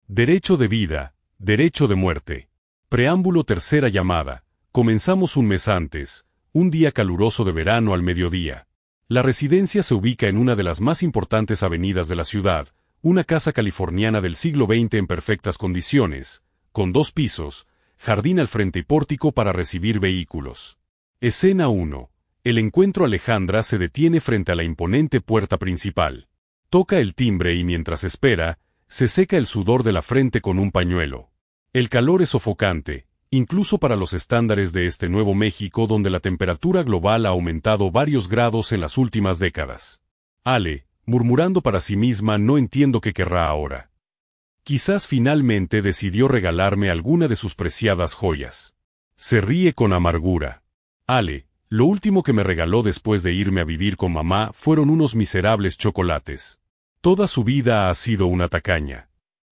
Derecho de vida, derecho de muerte. Preámbulo tercera llamada. Comenzamos un mes antes, un día caluroso de verano al mediodía. La residencia se ubica en una de las más importantes avenidas de la ciudad, una casa californiana del siglo XX en perfectas condiciones, con 2 pisos, jardín al frente y pórtico para recibir vehículos. Escena 1. El encuentro. Alejandra se detiene frente a la imponente puerta principal. Toca el timbre y mientras espera, se seca el sudor de la frente con un pañuelo. El calor es sofocante, incluso para los estándares de este Nuevo México donde la temperatura global ha aumentado varios grados en las últimas décadas. Ale, murmurando para sí misma, no entiendo qué querrá ahora. Quizás finalmente decidió regalarme alguna de sus preciadas joyas. Se ríe con amargura. Ale, lo último que me regaló después de irme a vivir con mamá fueron unos miserables chocolates. Toda su vida ha sido una tacaña.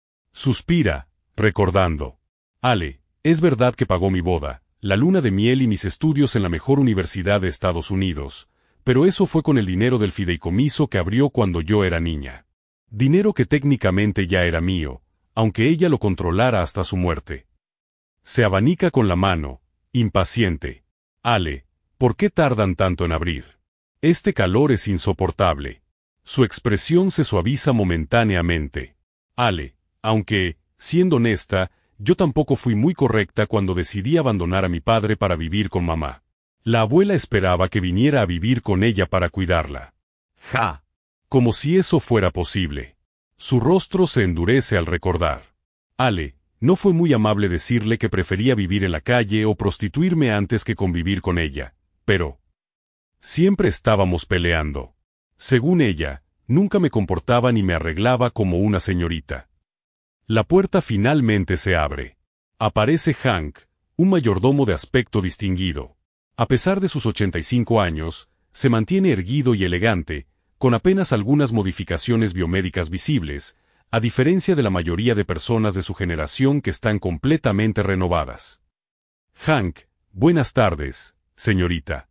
Suspira, recordando. Ale, es verdad que pagó mi boda, la luna de miel y mis estudios en la mejor universidad de Estados Unidos, pero eso fue con el dinero del fideicomiso que abrió cuando yo era niña. Dinero que técnicamente ya era mío, aunque ella lo controlara hasta su muerte. Se abanica con la mano, impaciente. Ale, ¿por qué tardan tanto en abrir? Este calor es insoportable. Su expresión se suaviza momentáneamente. Ale, aunque, siendo honesta, yo tampoco fui muy correcta cuando decidí abandonar a mi padre para vivir con mamá. La abuela esperaba que viniera a vivir con ella para cuidarla. ¡Ja! Como si eso fuera posible. Su rostro se endurece al recordar. Ale, no fue muy amable decirle que prefería vivir en la calle o prostituirme antes que convivir con ella, pero siempre estábamos peleando. Según ella, nunca me comportaba ni me arreglaba como una señorita. La puerta finalmente se abre. Aparece Hank, un mayordomo de aspecto distinguido. A pesar de sus 85 años, se mantiene erguido y elegante, con apenas algunas modificaciones biomédicas visibles, a diferencia de la mayoría de personas de su generación que están completamente renovadas. Hank, buenas tardes, señorita.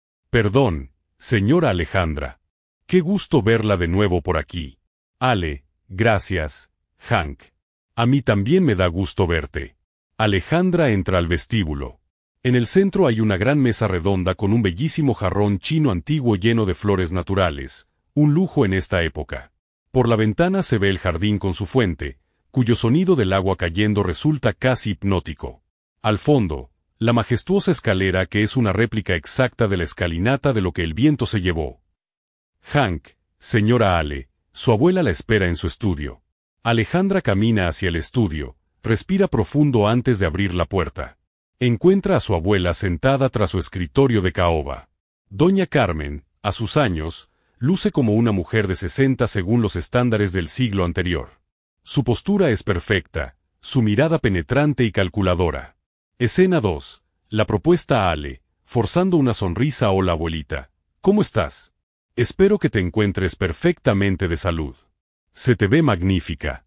Perdón, señora Alejandra. Qué gusto verla de nuevo por aquí. Ale, gracias, Hank. A mí también me da gusto verte. Alejandra entra al vestíbulo. En el centro hay una gran mesa redonda con un bellísimo jarrón chino antiguo lleno de flores naturales, un lujo en esta época. Por la ventana se ve el jardín con su fuente, cuyo sonido del agua cayendo resulta casi hipnótico. Al fondo, la majestuosa escalera que es una réplica exacta de la escalinata de lo que el viento se llevó. Hank, señora Ale, su abuela la espera en su estudio. Alejandra camina hacia el estudio, respira profundo antes de abrir la puerta. Encuentra a su abuela sentada tras su escritorio de caoba. Doña Carmen, a sus años, luce como una mujer de 60 según los estándares del siglo anterior. Su postura es perfecta, su mirada penetrante y calculadora. Escena 2. La propuesta a Ale, forzando una sonrisa. Hola abuelita, ¿cómo estás? Espero que te encuentres perfectamente de salud. Se te ve magnífica.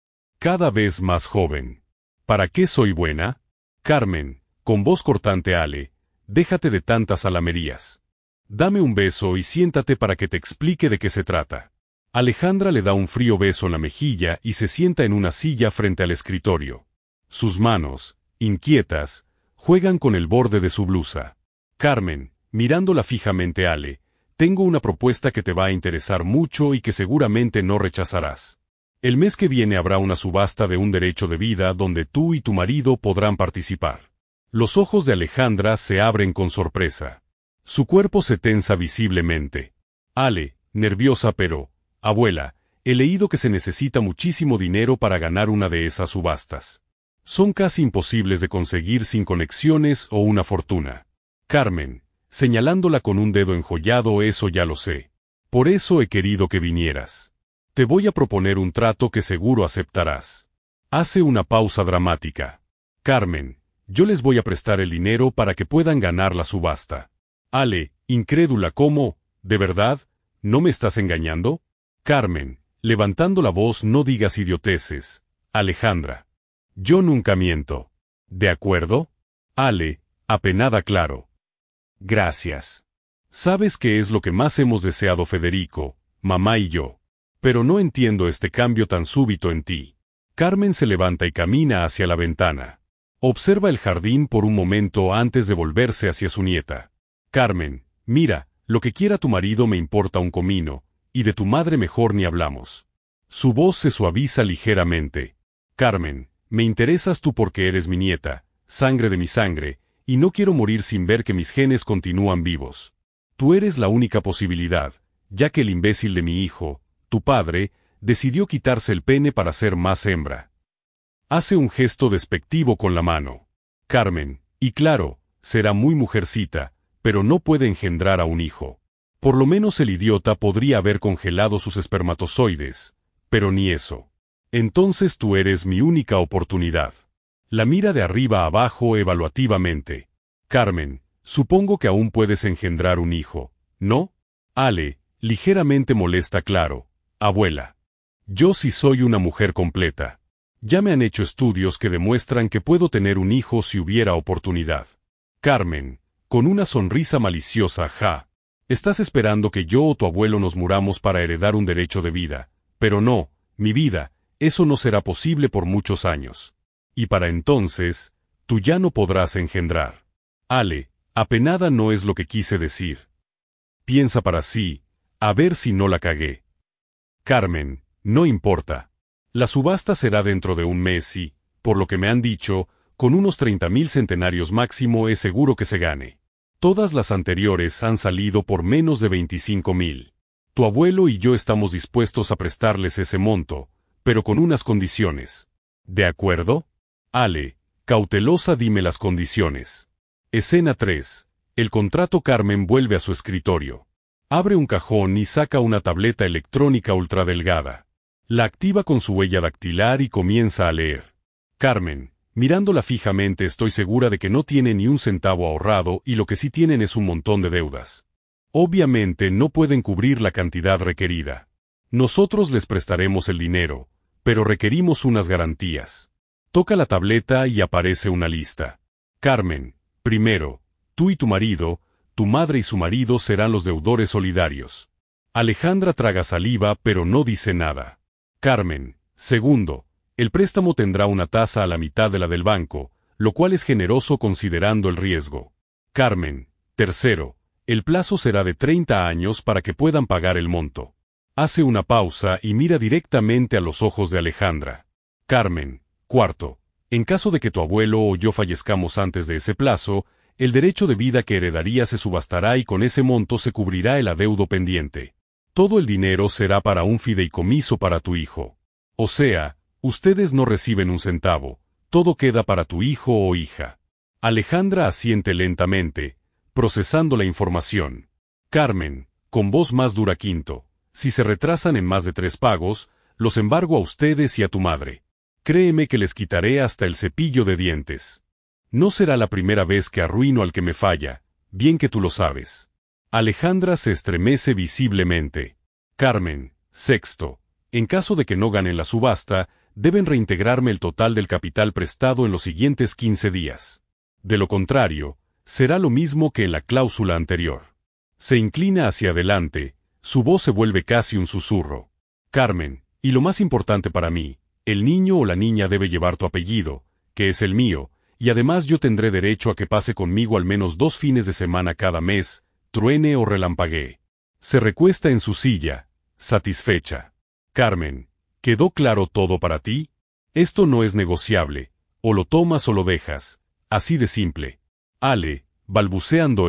Cada vez más joven. ¿Para qué soy buena? Carmen, con voz cortante. Ale, déjate de tantas alamerías. Dame un beso y siéntate para que te explique de qué se trata. Alejandra le da un frío beso en la mejilla y se sienta en una silla frente al escritorio. Sus manos, inquietas, juegan con el borde de su blusa. Carmen, mirándola fijamente. Ale, tengo una propuesta que te va a interesar mucho y que seguramente no rechazarás. El mes que viene habrá una subasta de un derecho de vida donde tú y tu marido podrán participar. Los ojos de Alejandra se abren con sorpresa. Su cuerpo se tensa visiblemente. Ale, nerviosa pero, abuela, he leído que se necesita muchísimo dinero para ganar una de esas subastas. Son casi imposibles de conseguir sin conexiones o una fortuna. Carmen, señalándola con un dedo enjollado. Eso ya lo sé. Por eso he querido que vinieras. Te voy a proponer un trato que seguro aceptarás. Hace una pausa dramática. Carmen, yo les voy a prestar el dinero para que puedan ganar la subasta. Ale, incrédula. ¿Cómo? ¿De verdad? ¿No me estás engañando? Carmen, levantando la voz. No digas idioteces, Alejandra. Yo nunca miento. ¿De acuerdo? Ale, apenada. Claro. Gracias. Sabes que es lo que más hemos deseado Federico, mamá y yo. Pero no entiendo este cambio tan súbito en ti. Carmen se levanta y camina hacia la ventana. Observa el jardín por un momento antes de volverse hacia su nieta. Carmen, mira, lo que quiera tu marido me importa un comino, y de tu madre mejor ni hablamos. Su voz se suaviza ligeramente. Carmen, me interesas tú porque eres mi nieta, sangre de mi sangre, y no quiero morir sin ver que mis genes continúan vivos. Tú eres la única posibilidad, ya que el imbécil de mi hijo, tu padre, decidió quitarse el pene para ser más hembra. Hace un gesto despectivo con la mano. Carmen, y claro, será muy mujercita, pero no puede engendrar a un hijo. Por lo menos el idiota podría haber congelado sus espermatozoides, pero ni eso. Entonces tú eres mi única oportunidad. La mira de arriba a abajo evaluativamente. Carmen, supongo que aún puedes engendrar un hijo, ¿no? Ale, ligeramente molesta claro. Abuela. Yo sí soy una mujer completa. Ya me han hecho estudios que demuestran que puedo tener un hijo si hubiera oportunidad. Carmen, con una sonrisa maliciosa, ja. Estás esperando que yo o tu abuelo nos muramos para heredar un derecho de vida, pero no, mi vida, eso no será posible por muchos años. Y para entonces, tú ya no podrás engendrar. Ale, apenada no es lo que quise decir. Piensa para sí, a ver si no la cagué. Carmen, no importa. La subasta será dentro de un mes y, por lo que me han dicho, con unos 30.000 centenarios máximo es seguro que se gane. Todas las anteriores han salido por menos de 25.000. Tu abuelo y yo estamos dispuestos a prestarles ese monto, pero con unas condiciones. ¿De acuerdo? Ale, cautelosa, dime las condiciones. Escena 3. El contrato. Carmen vuelve a su escritorio. Abre un cajón y saca una tableta electrónica ultradelgada. La activa con su huella dactilar y comienza a leer. Carmen, mirándola fijamente, estoy segura de que no tiene ni un centavo ahorrado y lo que sí tienen es un montón de deudas. Obviamente no pueden cubrir la cantidad requerida. Nosotros les prestaremos el dinero, pero requerimos unas garantías. Toca la tableta y aparece una lista. Carmen, primero, tú y tu marido, tu madre y su marido serán los deudores solidarios. Alejandra traga saliva pero no dice nada. Carmen, segundo, el préstamo tendrá una tasa a la mitad de la del banco, lo cual es generoso considerando el riesgo. Carmen, tercero, el plazo será de 30 años para que puedan pagar el monto. Hace una pausa y mira directamente a los ojos de Alejandra. Carmen, cuarto, en caso de que tu abuelo o yo fallezcamos antes de ese plazo, el derecho de vida que heredaría se subastará y con ese monto se cubrirá el adeudo pendiente. Todo el dinero será para un fideicomiso para tu hijo. O sea, ustedes no reciben un centavo, todo queda para tu hijo o hija. Alejandra asiente lentamente, procesando la información. Carmen, con voz más dura, quinto, si se retrasan en más de 3 pagos, los embargo a ustedes y a tu madre. Créeme que les quitaré hasta el cepillo de dientes. No será la primera vez que arruino al que me falla, bien que tú lo sabes. Alejandra se estremece visiblemente. Carmen, sexto, en caso de que no ganen la subasta, deben reintegrarme el total del capital prestado en los siguientes 15 días. De lo contrario, será lo mismo que en la cláusula anterior. Se inclina hacia adelante, su voz se vuelve casi un susurro. Carmen, y lo más importante para mí, el niño o la niña debe llevar tu apellido, que es el mío, y además yo tendré derecho a que pase conmigo al menos 2 fines de semana cada mes, truene o relampaguee. Se recuesta en su silla, satisfecha. Carmen, ¿quedó claro todo para ti? Esto no es negociable, o lo tomas o lo dejas, así de simple. Ale, balbuceando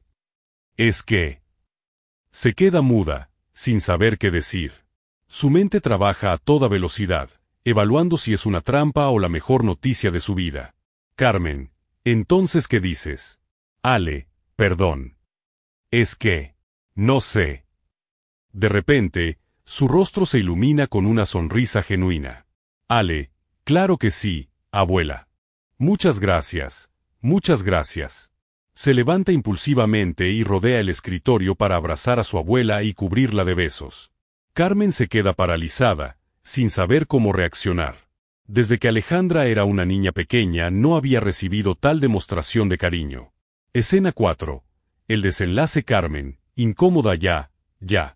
es que... Se queda muda, sin saber qué decir. Su mente trabaja a toda velocidad, evaluando si es una trampa o la mejor noticia de su vida. Carmen, ¿entonces qué dices? Ale, perdón. Es que... no sé. De repente, su rostro se ilumina con una sonrisa genuina. Ale, claro que sí, abuela. Muchas gracias, muchas gracias. Se levanta impulsivamente y rodea el escritorio para abrazar a su abuela y cubrirla de besos. Carmen se queda paralizada, sin saber cómo reaccionar. Desde que Alejandra era una niña pequeña no había recibido tal demostración de cariño. Escena 4. El desenlace. Carmen, incómoda ya.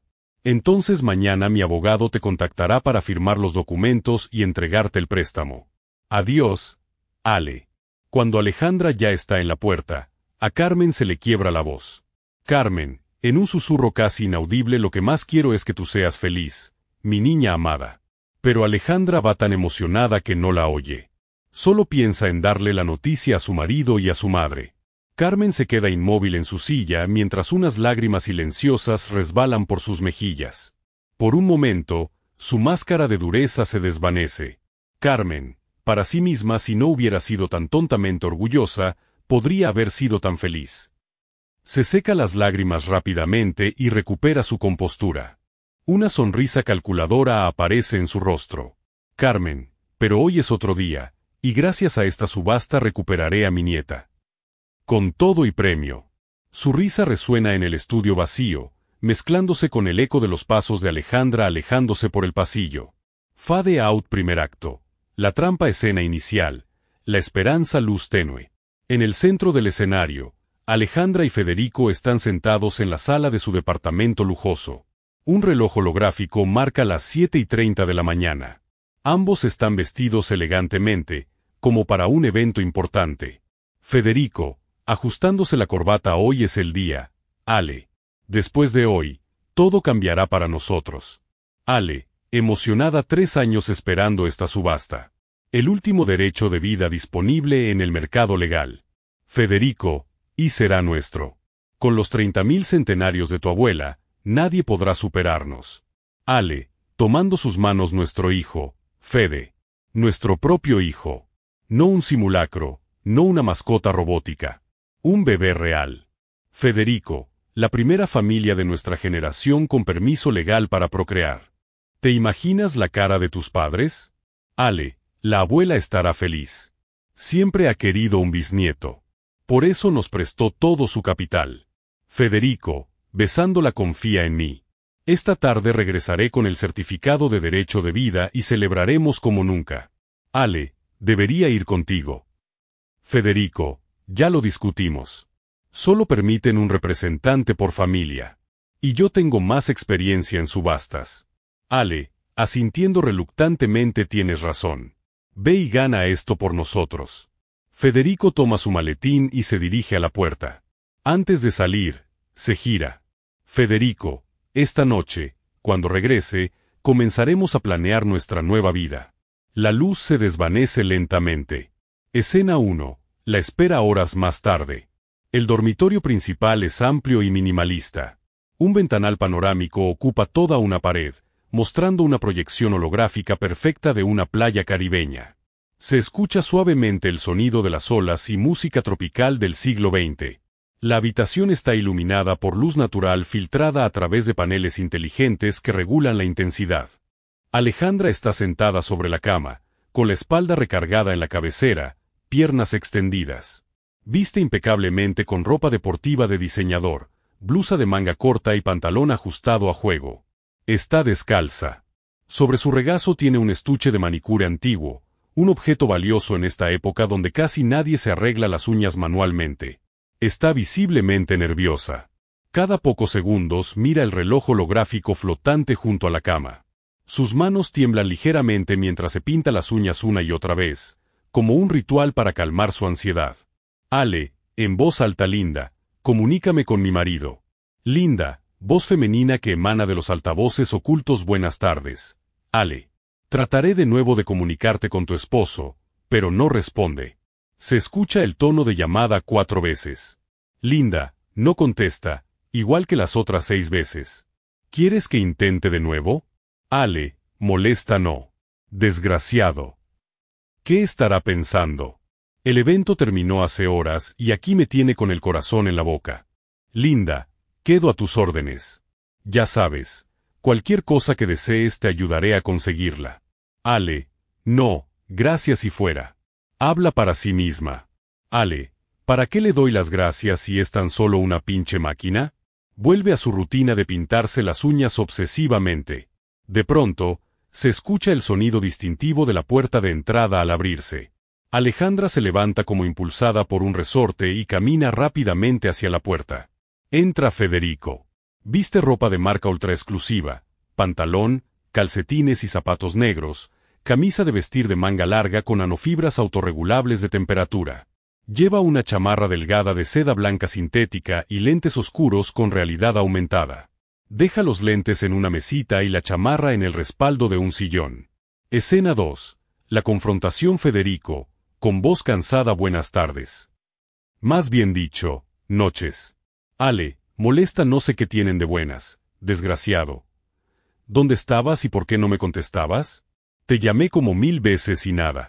Entonces mañana mi abogado te contactará para firmar los documentos y entregarte el préstamo. Adiós, Ale. Cuando Alejandra ya está en la puerta, a Carmen se le quiebra la voz. Carmen, en un susurro casi inaudible, lo que más quiero es que tú seas feliz, mi niña amada. Pero Alejandra va tan emocionada que no la oye. Solo piensa en darle la noticia a su marido y a su madre. Carmen se queda inmóvil en su silla mientras unas lágrimas silenciosas resbalan por sus mejillas. Por un momento, su máscara de dureza se desvanece. Carmen, para sí misma, si no hubiera sido tan tontamente orgullosa, podría haber sido tan feliz. Se seca las lágrimas rápidamente y recupera su compostura. Una sonrisa calculadora aparece en su rostro. Carmen, pero hoy es otro día, y gracias a esta subasta recuperaré a mi nieta. Con todo y premio. Su risa resuena en el estudio vacío, mezclándose con el eco de los pasos de Alejandra alejándose por el pasillo. Fade out, primer acto. La trampa, escena inicial. La esperanza, luz tenue. En el centro del escenario, Alejandra y Federico están sentados en la sala de su departamento lujoso. Un reloj holográfico marca las 7:30 de la mañana. Ambos están vestidos elegantemente, como para un evento importante. Federico, ajustándose la corbata. Hoy es el día, Ale. Después de hoy, todo cambiará para nosotros. Ale, emocionada, 3 años esperando esta subasta. El último derecho de vida disponible en el mercado legal. Federico, y será nuestro. Con los 30.000 centenarios de tu abuela, nadie podrá superarnos. Ale, tomando sus manos, nuestro hijo, Fede. Nuestro propio hijo. No un simulacro, no una mascota robótica. Un bebé real. Federico, la primera familia de nuestra generación con permiso legal para procrear. ¿Te imaginas la cara de tus padres? Ale, la abuela estará feliz. Siempre ha querido un bisnieto. Por eso nos prestó todo su capital. Federico, besándola, confía en mí. Esta tarde regresaré con el certificado de derecho de vida y celebraremos como nunca. Ale, debería ir contigo. Federico, ya lo discutimos. Solo permiten un representante por familia. Y yo tengo más experiencia en subastas. Ale, asintiendo reluctantemente, tienes razón. Ve y gana esto por nosotros. Federico toma su maletín y se dirige a la puerta. Antes de salir, se gira. Federico, esta noche, cuando regrese, comenzaremos a planear nuestra nueva vida. La luz se desvanece lentamente. Escena 1. La espera horas más tarde. El dormitorio principal es amplio y minimalista. Un ventanal panorámico ocupa toda una pared, mostrando una proyección holográfica perfecta de una playa caribeña. Se escucha suavemente el sonido de las olas y música tropical del siglo XX. La habitación está iluminada por luz natural filtrada a través de paneles inteligentes que regulan la intensidad. Alejandra está sentada sobre la cama, con la espalda recargada en la cabecera, piernas extendidas. Viste impecablemente con ropa deportiva de diseñador, blusa de manga corta y pantalón ajustado a juego. Está descalza. Sobre su regazo tiene un estuche de manicure antiguo, un objeto valioso en esta época donde casi nadie se arregla las uñas manualmente. Está visiblemente nerviosa. Cada pocos segundos mira el reloj holográfico flotante junto a la cama. Sus manos tiemblan ligeramente mientras se pinta las uñas una y otra vez, como un ritual para calmar su ansiedad. Ale, en voz alta: Linda, comunícame con mi marido. Linda, voz femenina que emana de los altavoces ocultos: buenas tardes. Ale. Trataré de nuevo de comunicarte con tu esposo, pero no responde. Se escucha el tono de llamada 4 veces. Linda, no contesta, igual que las otras 6 veces. ¿Quieres que intente de nuevo? Ale, molesta: no. Desgraciado. ¿Qué estará pensando? El evento terminó hace horas y aquí me tiene con el corazón en la boca. Linda, quedo a tus órdenes. Ya sabes, cualquier cosa que desees te ayudaré a conseguirla. Ale, no, gracias y fuera. Habla para sí misma. Ale, ¿para qué le doy las gracias si es tan solo una pinche máquina? Vuelve a su rutina de pintarse las uñas obsesivamente. De pronto, se escucha el sonido distintivo de la puerta de entrada al abrirse. Alejandra se levanta como impulsada por un resorte y camina rápidamente hacia la puerta. Entra Federico. Viste ropa de marca ultra exclusiva, pantalón, calcetines y zapatos negros, camisa de vestir de manga larga con nanofibras autorregulables de temperatura. Lleva una chamarra delgada de seda blanca sintética y lentes oscuros con realidad aumentada. Deja los lentes en una mesita y la chamarra en el respaldo de un sillón. Escena 2. La confrontación. Federico, con voz cansada. Buenas tardes. Más bien dicho, noches. Ale, molesta. No sé qué tienen de buenas, desgraciado. ¿Dónde estabas y por qué no me contestabas? Te llamé como 1000 veces y nada.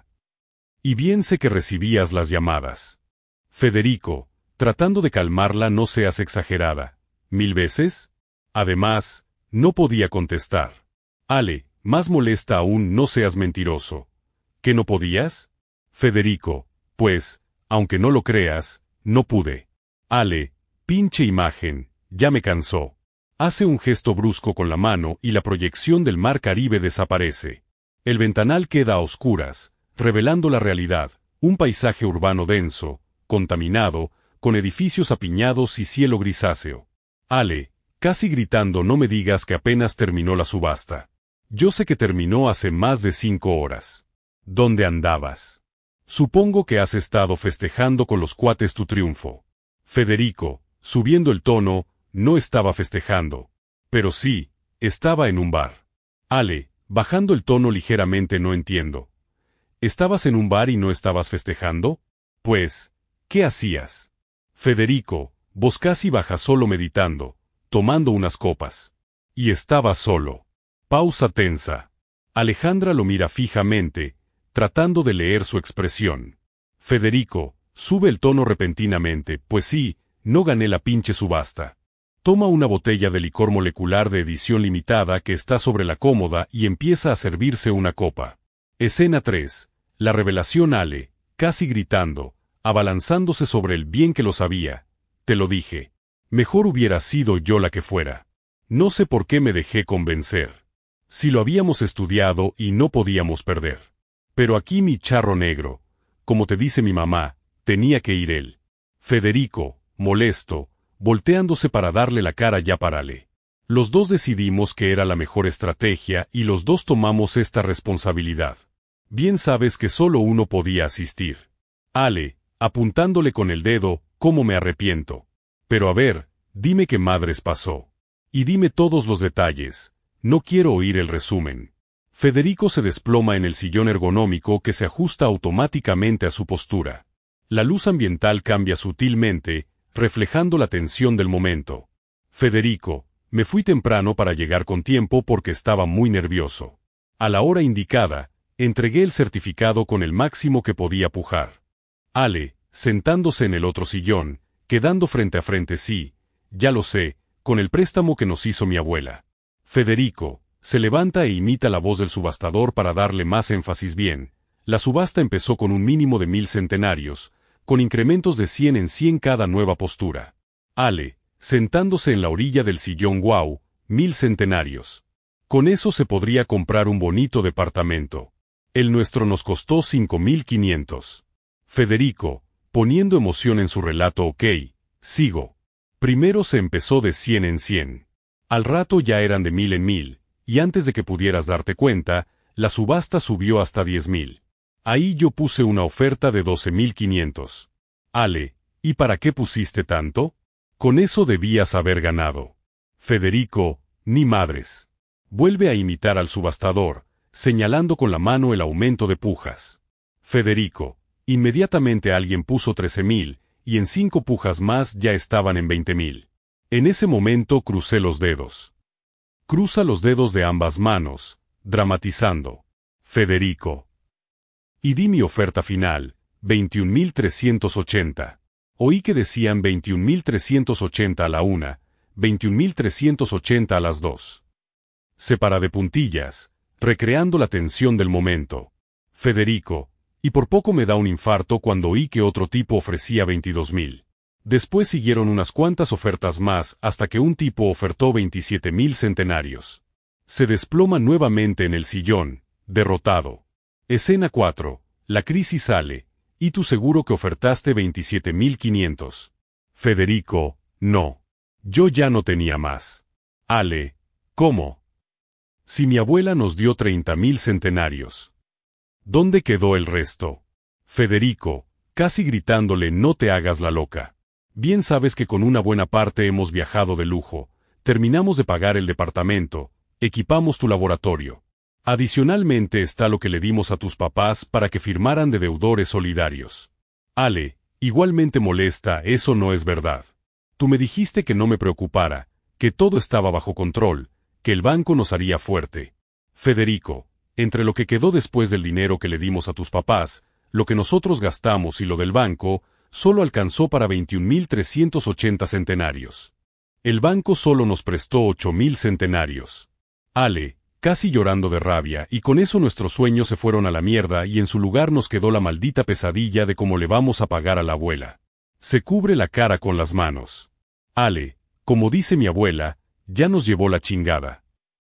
Y bien sé que recibías las llamadas. Federico, tratando de calmarla. No seas exagerada. ¿1000 veces? Además, no podía contestar. Ale, más molesta aún. No seas mentiroso. ¿Qué no podías? Federico, pues, aunque no lo creas, no pude. Ale, pinche imagen, ya me cansó. Hace un gesto brusco con la mano y la proyección del mar Caribe desaparece. El ventanal queda a oscuras, revelando la realidad, un paisaje urbano denso, contaminado, con edificios apiñados y cielo grisáceo. Ale, casi gritando. No me digas que apenas terminó la subasta. Yo sé que terminó hace más de 5 horas. ¿Dónde andabas? Supongo que has estado festejando con los cuates tu triunfo. Federico, subiendo el tono, no estaba festejando. Pero sí, estaba en un bar. Ale, bajando el tono ligeramente. No entiendo. ¿Estabas en un bar y no estabas festejando? Pues, ¿qué hacías? Federico, voz casi baja. Solo meditando, tomando unas copas. Y estaba solo. Pausa tensa. Alejandra lo mira fijamente, tratando de leer su expresión. Federico, sube el tono repentinamente. Pues sí, no gané la pinche subasta. Toma una botella de licor molecular de edición limitada que está sobre la cómoda y empieza a servirse una copa. Escena 3. La revelación. Ale, casi gritando, abalanzándose sobre él. Bien que lo sabía. Te lo dije. Mejor hubiera sido yo la que fuera. No sé por qué me dejé convencer. Si lo habíamos estudiado y no podíamos perder. Pero aquí mi charro negro, como te dice mi mamá, tenía que ir él. Federico, molesto, volteándose para darle la cara. Ya párale. Los dos decidimos que era la mejor estrategia y los dos tomamos esta responsabilidad. Bien sabes que solo uno podía asistir. Ale, apuntándole con el dedo, cómo me arrepiento. Pero a ver, dime qué madres pasó. Y dime todos los detalles, no quiero oír el resumen. Federico se desploma en el sillón ergonómico que se ajusta automáticamente a su postura. La luz ambiental cambia sutilmente, reflejando la tensión del momento. Federico, me fui temprano para llegar con tiempo porque estaba muy nervioso. A la hora indicada, entregué el certificado con el máximo que podía pujar. Ale, sentándose en el otro sillón, quedando frente a frente. Sí, ya lo sé, con el préstamo que nos hizo mi abuela. Federico, se levanta e imita la voz del subastador para darle más énfasis. Bien, la subasta empezó con un mínimo de 1000 centenarios, con incrementos de 100 en 100 cada nueva postura. Ale, sentándose en la orilla del sillón. Wow, 1000 centenarios. Con eso se podría comprar un bonito departamento. El nuestro nos costó 5500. Federico, poniendo emoción en su relato. Ok, sigo. Primero se empezó de 100 en 100. Al rato ya eran de 1000 en 1000, y antes de que pudieras darte cuenta, la subasta subió hasta 10.000. Ahí yo puse una oferta de 12.500. Ale, ¿y para qué pusiste tanto? Con eso debías haber ganado. Federico, ni madres. Vuelve a imitar al subastador, señalando con la mano el aumento de pujas. Federico, inmediatamente alguien puso 13.000, y en 5 pujas más ya estaban en 20.000. En ese momento crucé los dedos. Cruza los dedos de ambas manos, dramatizando. Federico. Y di mi oferta final, 21.380. Oí que decían 21.380 a la 1, 21.380 a las 2. Se para de puntillas, recreando la tensión del momento. Federico, y por poco me da un infarto cuando oí que otro tipo ofrecía 22.000. Después siguieron unas cuantas ofertas más hasta que un tipo ofertó 27.000 centenarios. Se desploma nuevamente en el sillón, derrotado. Escena 4. La crisis. Sale. Y tú seguro que ofertaste 27.500. Federico, no. Yo ya no tenía más. Ale, ¿cómo? Si mi abuela nos dio 30.000 centenarios. ¿Dónde quedó el resto? Federico, casi gritándole, no te hagas la loca. Bien sabes que con una buena parte hemos viajado de lujo, terminamos de pagar el departamento, equipamos tu laboratorio. Adicionalmente está lo que le dimos a tus papás para que firmaran de deudores solidarios. Ale, igualmente molesta, eso no es verdad. Tú me dijiste que no me preocupara, que todo estaba bajo control, que el banco nos haría fuerte. Federico, entre lo que quedó después del dinero que le dimos a tus papás, lo que nosotros gastamos y lo del banco, solo alcanzó para 21.380 centenarios. El banco solo nos prestó 8.000 centenarios. Ale, casi llorando de rabia, y con eso nuestros sueños se fueron a la mierda y en su lugar nos quedó la maldita pesadilla de cómo le vamos a pagar a la abuela. Se cubre la cara con las manos. Ale, como dice mi abuela, ya nos llevó la chingada.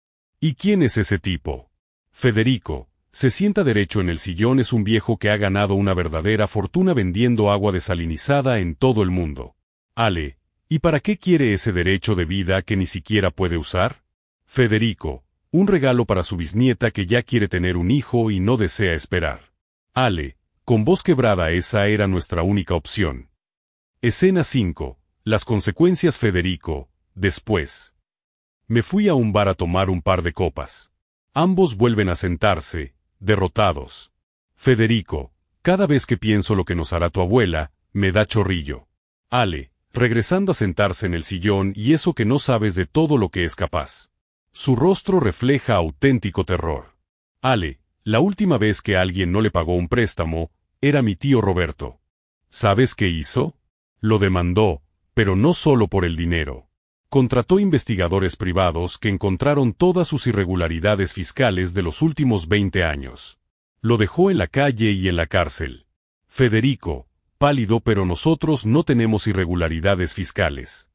¿Y quién es ese tipo? Federico, se sienta derecho en el sillón, es un viejo que ha ganado una verdadera fortuna vendiendo agua desalinizada en todo el mundo. Ale, ¿y para qué quiere ese derecho de vida que ni siquiera puede usar? Federico, un regalo para su bisnieta que ya quiere tener un hijo y no desea esperar. Ale, con voz quebrada, esa era nuestra única opción. Escena 5. Las consecuencias. Federico, después. Me fui a un bar a tomar un par de copas. Ambos vuelven a sentarse, derrotados. Federico, cada vez que pienso lo que nos hará tu abuela, me da chorrillo. Ale, regresando a sentarse en el sillón, y eso que no sabes de todo lo que es capaz. Su rostro refleja auténtico terror. Ale, la última vez que alguien no le pagó un préstamo, era mi tío Roberto. ¿Sabes qué hizo? Lo demandó, pero no solo por el dinero. Contrató investigadores privados que encontraron todas sus irregularidades fiscales de los últimos 20 años. Lo dejó en la calle y en la cárcel. Federico, pálido, pero nosotros no tenemos irregularidades fiscales.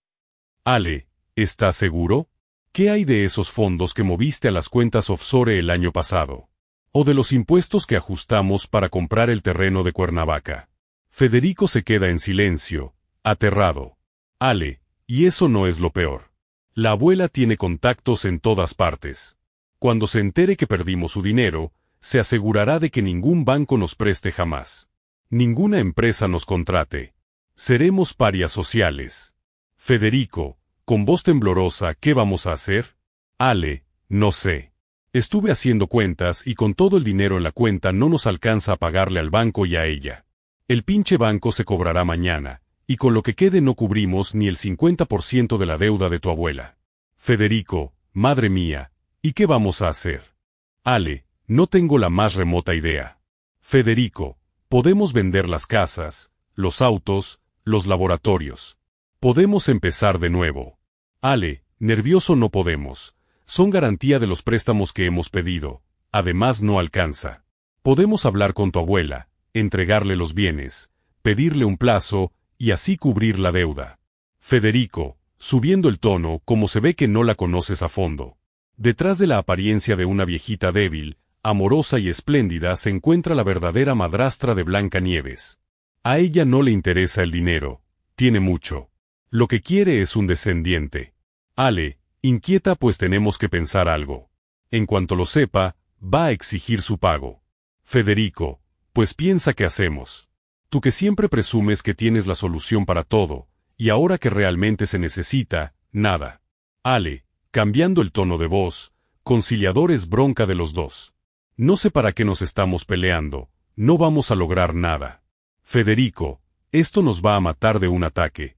Ale, ¿estás seguro? ¿Qué hay de esos fondos que moviste a las cuentas offshore el año pasado? ¿O de los impuestos que ajustamos para comprar el terreno de Cuernavaca? Federico se queda en silencio, aterrado. Ale, y eso no es lo peor. La abuela tiene contactos en todas partes. Cuando se entere que perdimos su dinero, se asegurará de que ningún banco nos preste jamás. Ninguna empresa nos contrate. Seremos parias sociales. Federico, con voz temblorosa, ¿qué vamos a hacer? Ale, no sé. Estuve haciendo cuentas y con todo el dinero en la cuenta no nos alcanza a pagarle al banco y a ella. El pinche banco se cobrará mañana, y con lo que quede no cubrimos ni el 50% de la deuda de tu abuela. Federico, madre mía, ¿y qué vamos a hacer? Ale, no tengo la más remota idea. Federico, podemos vender las casas, los autos, los laboratorios. Podemos empezar de nuevo. Ale, nervioso, no podemos. Son garantía de los préstamos que hemos pedido. Además no alcanza. Podemos hablar con tu abuela, entregarle los bienes, pedirle un plazo, y así cubrir la deuda. Federico, subiendo el tono, como se ve que no la conoces a fondo. Detrás de la apariencia de una viejita débil, amorosa y espléndida se encuentra la verdadera madrastra de Blancanieves. A ella no le interesa el dinero, tiene mucho. Lo que quiere es un descendiente. Ale, inquieta, pues tenemos que pensar algo. En cuanto lo sepa, va a exigir su pago. Federico, pues piensa qué hacemos. Tú que siempre presumes que tienes la solución para todo, y ahora que realmente se necesita, nada. Ale, cambiando el tono de voz, conciliador, es bronca de los dos. No sé para qué nos estamos peleando, no vamos a lograr nada. Federico, esto nos va a matar de un ataque.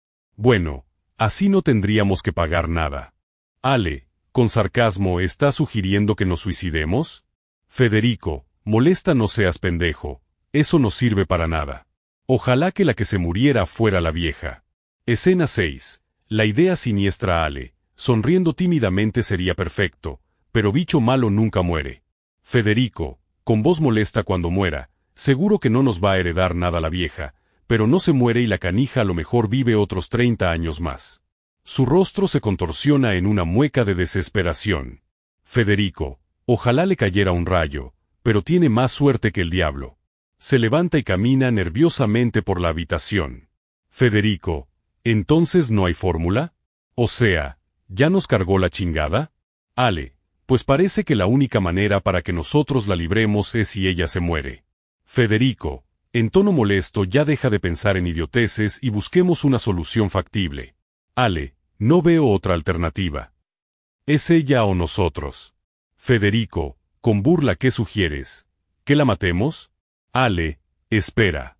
Bueno, así no tendríamos que pagar nada. Ale, con sarcasmo, ¿estás sugiriendo que nos suicidemos? Federico, molesta, no seas pendejo, eso no sirve para nada. Ojalá que la que se muriera fuera la vieja. Escena 6. La idea siniestra. Ale, sonriendo tímidamente, sería perfecto, pero bicho malo nunca muere. Federico, con voz molesta, cuando muera, seguro que no nos va a heredar nada la vieja, pero no se muere y la canija a lo mejor vive otros 30 años más. Su rostro se contorsiona en una mueca de desesperación. Federico, ojalá le cayera un rayo, pero tiene más suerte que el diablo. Se levanta y camina nerviosamente por la habitación. Federico, ¿entonces no hay fórmula? O sea, ¿Ya nos cargó la chingada? Ale, pues parece que la única manera para que nosotros la libremos es si ella se muere. Federico, en tono molesto, ya deja de pensar en idioteces y busquemos una solución factible. Ale, no veo otra alternativa. ¿Es ella o nosotros? Federico, con burla, ¿qué sugieres? ¿Que la matemos? Ale, espera.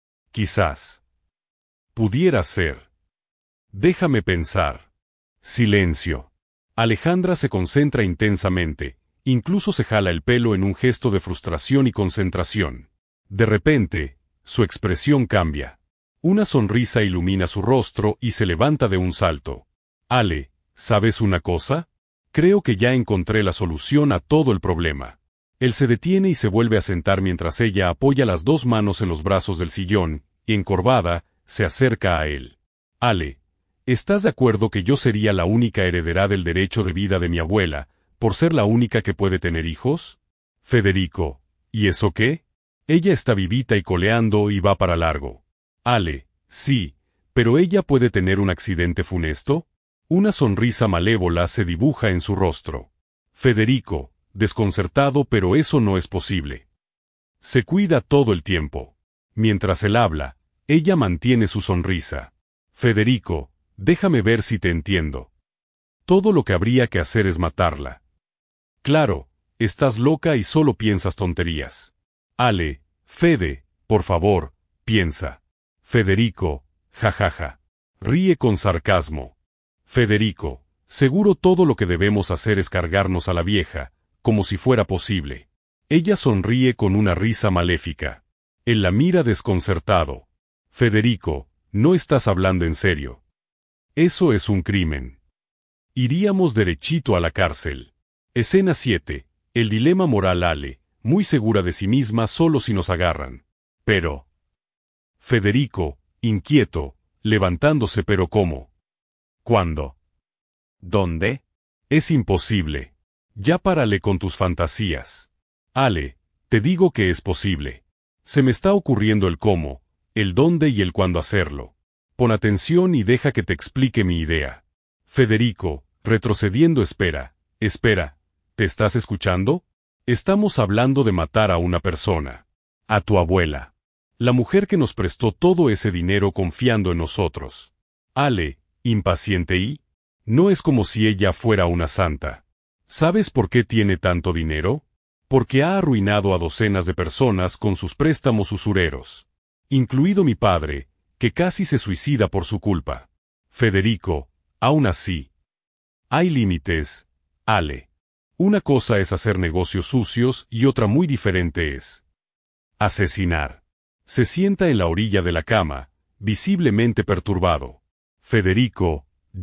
Quizás. Pudiera ser. Déjame pensar. Silencio. Alejandra se concentra intensamente, incluso se jala el pelo en un gesto de frustración y concentración. De repente, su expresión cambia. Una sonrisa ilumina su rostro y se levanta de un salto. Ale, ¿sabes una cosa? Creo que ya encontré la solución a todo el problema. Él se detiene y se vuelve a sentar mientras ella apoya las dos manos en los brazos del sillón, y encorvada, se acerca a él. Ale, ¿estás de acuerdo que yo sería la única heredera del derecho de vida de mi abuela, por ser la única que puede tener hijos? Federico, ¿y eso qué? Ella está vivita y coleando y va para largo. Ale, sí, pero ella puede tener un accidente funesto. Una sonrisa malévola se dibuja en su rostro. Federico, desconcertado, pero eso no es posible. Se cuida todo el tiempo. Mientras él habla, ella mantiene su sonrisa. Federico, déjame ver si te entiendo. Todo lo que habría que hacer es matarla. Claro, estás loca y solo piensas tonterías. Ale, Fede, por favor, piensa. Federico, jajaja. Ríe con sarcasmo. Federico, seguro todo lo que debemos hacer es cargarnos a la vieja, como si fuera posible. Ella sonríe con una risa maléfica. Él la mira desconcertado. Federico, no estás hablando en serio. Eso es un crimen. Iríamos derechito a la cárcel. Escena 7. El dilema moral. Ale, muy segura de sí misma solo si nos agarran. Pero... Federico, inquieto, levantándose. ¿Pero cómo? ¿Cuándo? ¿Dónde? Es imposible. Ya párale con tus fantasías. Ale, te digo que es posible. Se me está ocurriendo el cómo, el dónde y el cuándo hacerlo. Pon atención y deja que te explique mi idea. Federico, retrocediendo, espera, ¿te estás escuchando? Estamos hablando de matar a una persona. A tu abuela. La mujer que nos prestó todo ese dinero confiando en nosotros. Ale, impaciente y... No es como si ella fuera una santa. ¿Sabes por qué tiene tanto dinero? Porque ha arruinado a docenas de personas con sus préstamos usureros. Incluido mi padre, que casi se suicida por su culpa. Federico, aún así. Hay límites, Ale. Una cosa es hacer negocios sucios y otra muy diferente es asesinar. Se sienta en la orilla de la cama, visiblemente perturbado. Federico,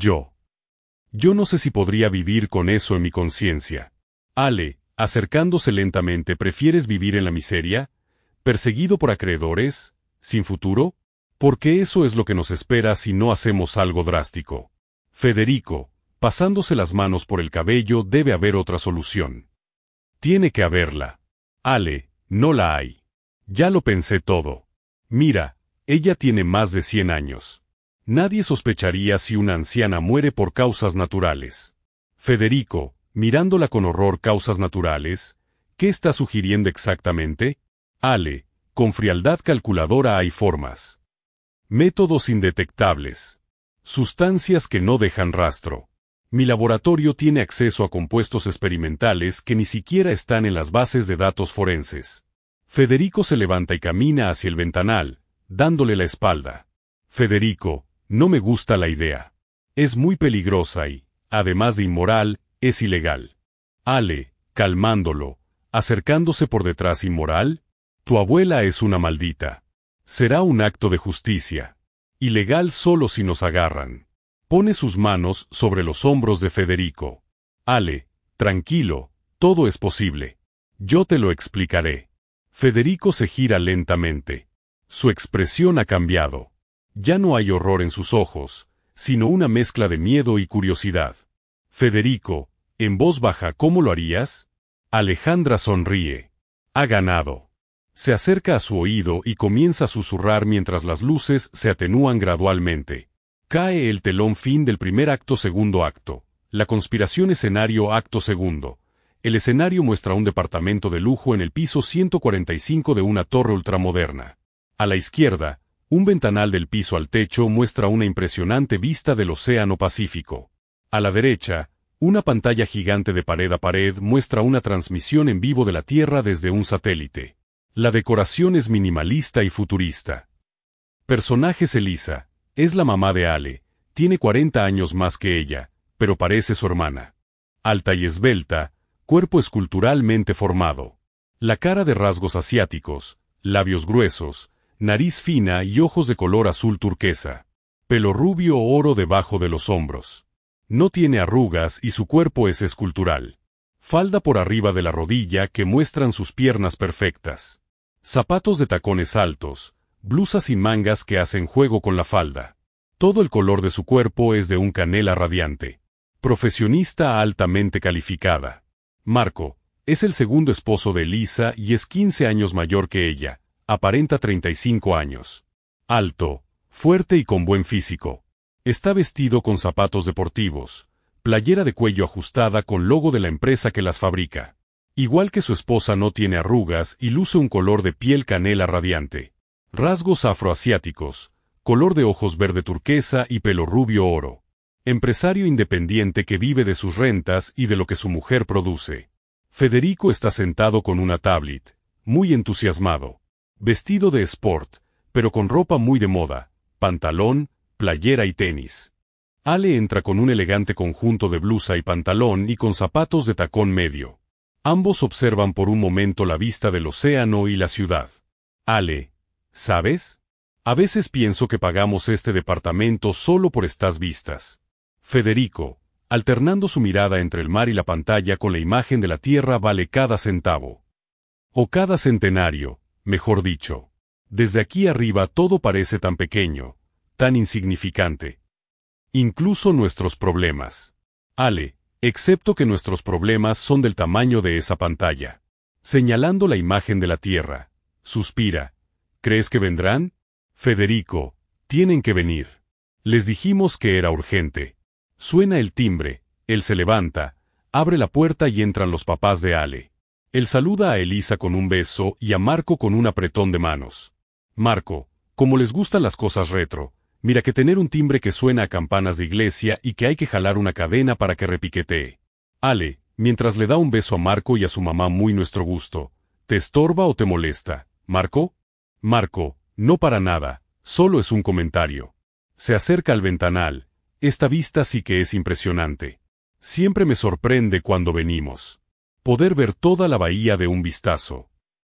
Yo no sé si podría vivir con eso en mi conciencia. Ale, acercándose lentamente, ¿prefieres vivir en la miseria? ¿Perseguido por acreedores? ¿Sin futuro? Porque eso es lo que nos espera si no hacemos algo drástico. Federico, pasándose las manos por el cabello, debe haber otra solución. Tiene que haberla. Ale, no la hay. Ya lo pensé todo. Mira, ella tiene más de 100 años. Nadie sospecharía si una anciana muere por causas naturales. Federico, mirándola con horror. ¿Causas naturales? ¿Qué está sugiriendo exactamente? Ale, con frialdad calculadora. Hay formas. Métodos indetectables. Sustancias que no dejan rastro. Mi laboratorio tiene acceso a compuestos experimentales que ni siquiera están en las bases de datos forenses. Federico se levanta y camina hacia el ventanal, dándole la espalda. Federico, no me gusta la idea. Es muy peligrosa y, además de inmoral, es ilegal. Ale, calmándolo, acercándose por detrás. ¿Inmoral? Tu abuela es una maldita. Será un acto de justicia. Ilegal solo si nos agarran. Pone sus manos sobre los hombros de Federico. Ale, tranquilo, todo es posible. Yo te lo explicaré. Federico se gira lentamente. Su expresión ha cambiado. Ya no hay horror en sus ojos, sino una mezcla de miedo y curiosidad. Federico, en voz baja, ¿cómo lo harías? Alejandra sonríe. Ha ganado. Se acerca a su oído y comienza a susurrar mientras las luces se atenúan gradualmente. Cae el telón. Fin del primer acto. Segundo acto. La conspiración. Escenario. Acto segundo. El escenario muestra un departamento de lujo en el piso 145 de una torre ultramoderna. A la izquierda, un ventanal del piso al techo muestra una impresionante vista del Océano Pacífico. A la derecha, una pantalla gigante de pared a pared muestra una transmisión en vivo de la Tierra desde un satélite. La decoración es minimalista y futurista. Personajes. Elisa. Es la mamá de Ale. Tiene 40 años más que ella, pero parece su hermana. Alta y esbelta, cuerpo esculturalmente formado. La cara de rasgos asiáticos, labios gruesos, nariz fina y ojos de color azul turquesa. Pelo rubio o oro debajo de los hombros. No tiene arrugas y su cuerpo es escultural. Falda por arriba de la rodilla que muestran sus piernas perfectas. Zapatos de tacones altos, blusa sin mangas que hacen juego con la falda. Todo el color de su cuerpo es de un canela radiante. Profesionista altamente calificada. Marco, es el segundo esposo de Elisa y es 15 años mayor que ella, aparenta 35 años. Alto, fuerte y con buen físico. Está vestido con zapatos deportivos, playera de cuello ajustada con logo de la empresa que las fabrica. Igual que su esposa no tiene arrugas y luce un color de piel canela radiante. Rasgos afroasiáticos, color de ojos verde turquesa y pelo rubio oro. Empresario independiente que vive de sus rentas y de lo que su mujer produce. Federico está sentado con una tablet, muy entusiasmado. Vestido de sport, pero con ropa muy de moda, pantalón, playera y tenis. Ale entra con un elegante conjunto de blusa y pantalón y con zapatos de tacón medio. Ambos observan por un momento la vista del océano y la ciudad. Ale, ¿sabes? A veces pienso que pagamos este departamento solo por estas vistas. Federico, alternando su mirada entre el mar y la pantalla con la imagen de la Tierra. Vale cada centavo. O cada centenario, mejor dicho. Desde aquí arriba todo parece tan pequeño, tan insignificante. Incluso nuestros problemas. Ale, excepto que nuestros problemas son del tamaño de esa pantalla. Señalando la imagen de la Tierra, suspira. ¿Crees que vendrán? Federico, tienen que venir. Les dijimos que era urgente. Suena el timbre, él se levanta, abre la puerta y entran los papás de Ale. Él saluda a Elisa con un beso y a Marco con un apretón de manos. Marco, como les gustan las cosas retro, mira que tener un timbre que suena a campanas de iglesia y que hay que jalar una cadena para que repiquetee. Ale, mientras le da un beso a Marco y a su mamá muy nuestro gusto, ¿te estorba o te molesta, Marco? Marco, no para nada, solo es un comentario. Se acerca al ventanal. Esta vista sí que es impresionante. Siempre me sorprende cuando venimos. Poder ver toda la bahía de un vistazo.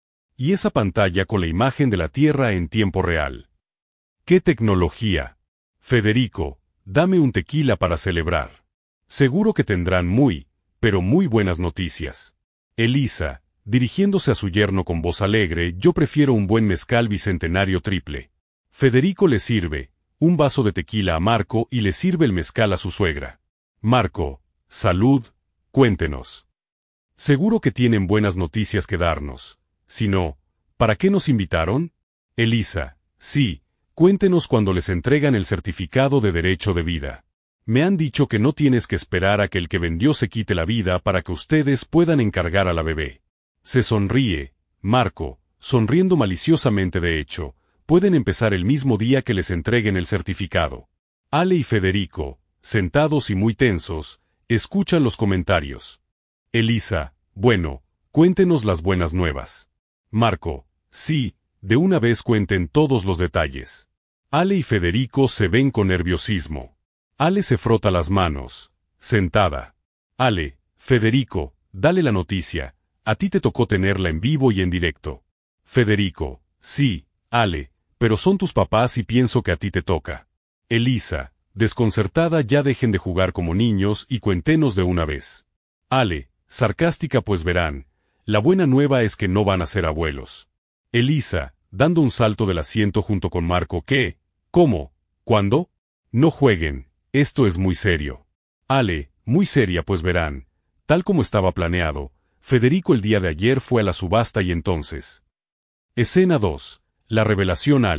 Y esa pantalla con la imagen de la Tierra en tiempo real. ¡Qué tecnología! Federico, dame un tequila para celebrar. Seguro que tendrán pero muy buenas noticias. Elisa, dirigiéndose a su yerno con voz alegre, yo prefiero un buen mezcal bicentenario triple. Federico le sirve un vaso de tequila a Marco y le sirve el mezcal a su suegra. Marco, salud, cuéntenos. Seguro que tienen buenas noticias que darnos. Si no, ¿para qué nos invitaron? Elisa, sí, cuéntenos cuando les entregan el certificado de derecho de vida. Me han dicho que no tienes que esperar a que el que vendió se quite la vida para que ustedes puedan encargar a la bebé. Se sonríe, Marco, sonriendo maliciosamente de hecho. Pueden empezar el mismo día que les entreguen el certificado. Ale y Federico, sentados y muy tensos, escuchan los comentarios. Elisa, bueno, cuéntenos las buenas nuevas. Marco, sí, de una vez cuenten todos los detalles. Ale y Federico se ven con nerviosismo. Ale se frota las manos, sentada. Ale, Federico, dale la noticia, a ti te tocó tenerla en vivo y en directo. Federico, sí, Ale, pero son tus papás y pienso que a ti te toca. Elisa, desconcertada, ya dejen de jugar como niños y cuéntenos de una vez. Ale, sarcástica, pues verán, la buena nueva es que no van a ser abuelos. Elisa, dando un salto del asiento junto con Marco, ¿qué? ¿Cómo? ¿Cuándo? No jueguen, esto es muy serio. Ale, muy seria, pues verán, tal como estaba planeado, Federico el día de ayer fue a la subasta y entonces. Escena 2. La revelación. Ale,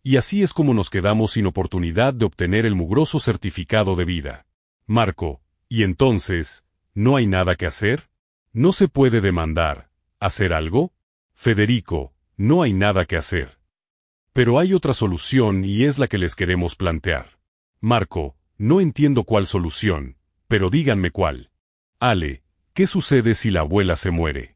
Y así es como nos quedamos sin oportunidad de obtener el mugroso certificado de vida. Marco, ¿y entonces, no hay nada que hacer? ¿No se puede demandar, hacer algo? Federico, no hay nada que hacer. Pero hay otra solución y es la que les queremos plantear. Marco, no entiendo cuál solución, pero díganme cuál. Ale, ¿qué sucede si la abuela se muere?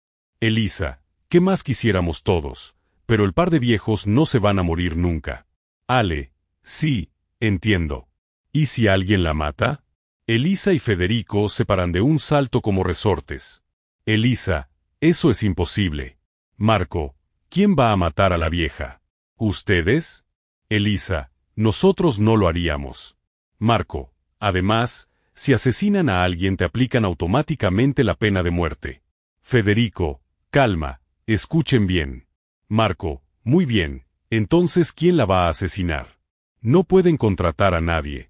Elisa, ¿qué más quisiéramos todos? Pero el par de viejos no se van a morir nunca. Ale, sí, entiendo. ¿Y si alguien la mata? Elisa y Federico se paran de un salto como resortes. Elisa, eso es imposible. Marco, ¿quién va a matar a la vieja? ¿Ustedes? Elisa, nosotros no lo haríamos. Marco, además, si asesinan a alguien te aplican automáticamente la pena de muerte. Federico, calma, escuchen bien. Marco, muy bien, entonces ¿quién la va a asesinar? No pueden contratar a nadie.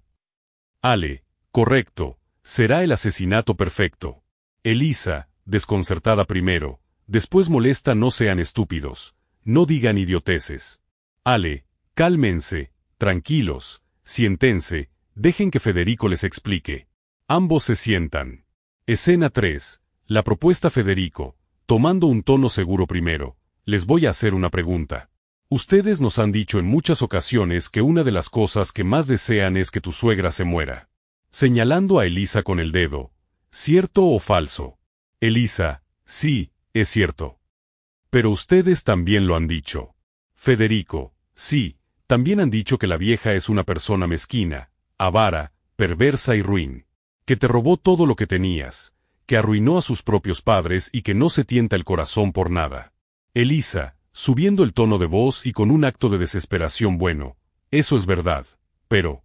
Ale, correcto, será el asesinato perfecto. Elisa, desconcertada primero, después molesta, no sean estúpidos, no digan idioteces. Ale, cálmense, tranquilos, siéntense, dejen que Federico les explique. Ambos se sientan. Escena 3, la propuesta Federico, tomando un tono seguro primero, les voy a hacer una pregunta. Ustedes nos han dicho en muchas ocasiones que una de las cosas que más desean es que tu suegra se muera. Señalando a Elisa con el dedo, ¿cierto o falso? Elisa, sí, es cierto. Pero ustedes también lo han dicho. Federico, sí, también han dicho que la vieja es una persona mezquina, avara, perversa y ruin. Que te robó todo lo que tenías, que arruinó a sus propios padres y que no se tienta el corazón por nada. Elisa, subiendo el tono de voz y con un acto de desesperación, bueno, eso es verdad, pero...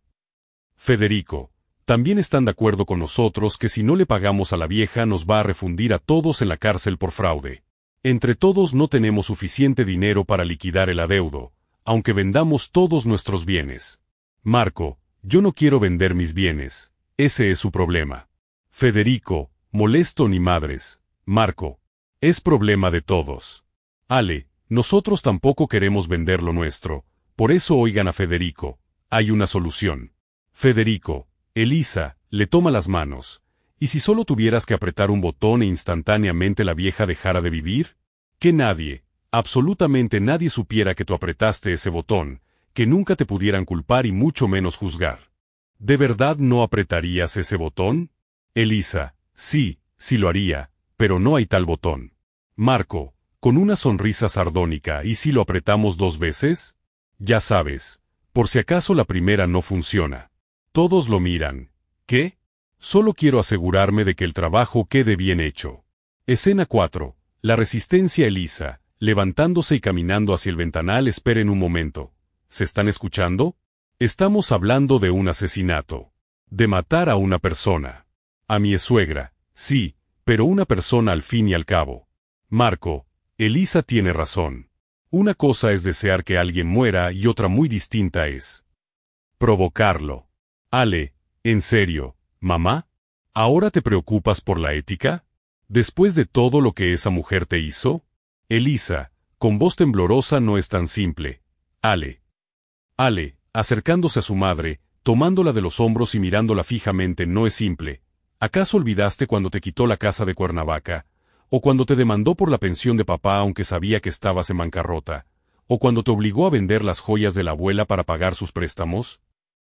Federico, también están de acuerdo con nosotros que si no le pagamos a la vieja nos va a refundir a todos en la cárcel por fraude. Entre todos no tenemos suficiente dinero para liquidar el adeudo, aunque vendamos todos nuestros bienes. Marco, yo no quiero vender mis bienes, ese es su problema. Federico, molesto ni madres. Marco, es problema de todos. Ale, nosotros tampoco queremos vender lo nuestro, por eso oigan a Federico, hay una solución. Federico, Elisa, le toma las manos. ¿Y si solo tuvieras que apretar un botón e instantáneamente la vieja dejara de vivir? Que nadie, absolutamente nadie supiera que tú apretaste ese botón, que nunca te pudieran culpar y mucho menos juzgar. ¿De verdad no apretarías ese botón? Elisa, sí, sí lo haría, pero no hay tal botón. Marco, con una sonrisa sardónica, ¿y si lo apretamos 2 veces? Ya sabes, por si acaso la primera no funciona. Todos lo miran. ¿Qué? Solo quiero asegurarme de que el trabajo quede bien hecho. Escena 4. La resistencia. Elisa, levantándose y caminando hacia el ventanal. Esperen un momento. ¿Se están escuchando? Estamos hablando de un asesinato. De matar a una persona. A mi suegra, sí, pero una persona al fin y al cabo. Marco, Elisa tiene razón. Una cosa es desear que alguien muera y otra muy distinta es provocarlo. Ale, ¿en serio, mamá? ¿Ahora te preocupas por la ética? ¿Después de todo lo que esa mujer te hizo? Elisa, con voz temblorosa, no es tan simple. Ale. Ale, acercándose a su madre, tomándola de los hombros y mirándola fijamente, no es simple. ¿Acaso olvidaste cuando te quitó la casa de Cuernavaca? ¿O cuando te demandó por la pensión de papá aunque sabía que estabas en bancarrota? ¿O cuando te obligó a vender las joyas de la abuela para pagar sus préstamos?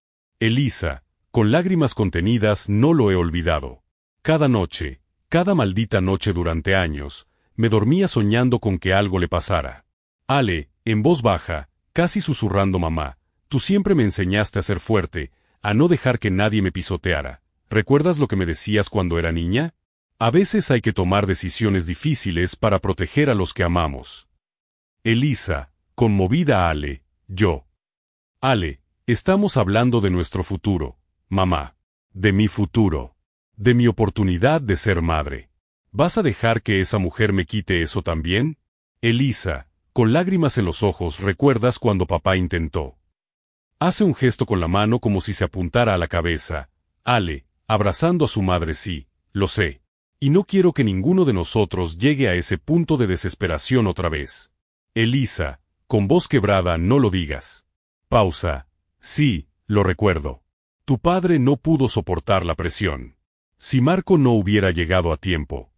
Elisa, con lágrimas contenidas, no lo he olvidado. Cada noche, cada maldita noche durante años, me dormía soñando con que algo le pasara. Ale, en voz baja, casi susurrando, mamá, tú siempre me enseñaste a ser fuerte, a no dejar que nadie me pisoteara. ¿Recuerdas lo que me decías cuando era niña? A veces hay que tomar decisiones difíciles para proteger a los que amamos. Elisa, conmovida. Ale, yo. Ale, estamos hablando de nuestro futuro, mamá. De mi futuro. De mi oportunidad de ser madre. ¿Vas a dejar que esa mujer me quite eso también? Elisa, con lágrimas en los ojos, ¿recuerdas cuando papá intentó? Hace un gesto con la mano como si se apuntara a la cabeza. Ale, abrazando a su madre, sí, lo sé. Y no quiero que ninguno de nosotros llegue a ese punto de desesperación otra vez. Elisa, con voz quebrada, no lo digas. Pausa. Sí, lo recuerdo. Tu padre no pudo soportar la presión. Si Marco no hubiera llegado a tiempo.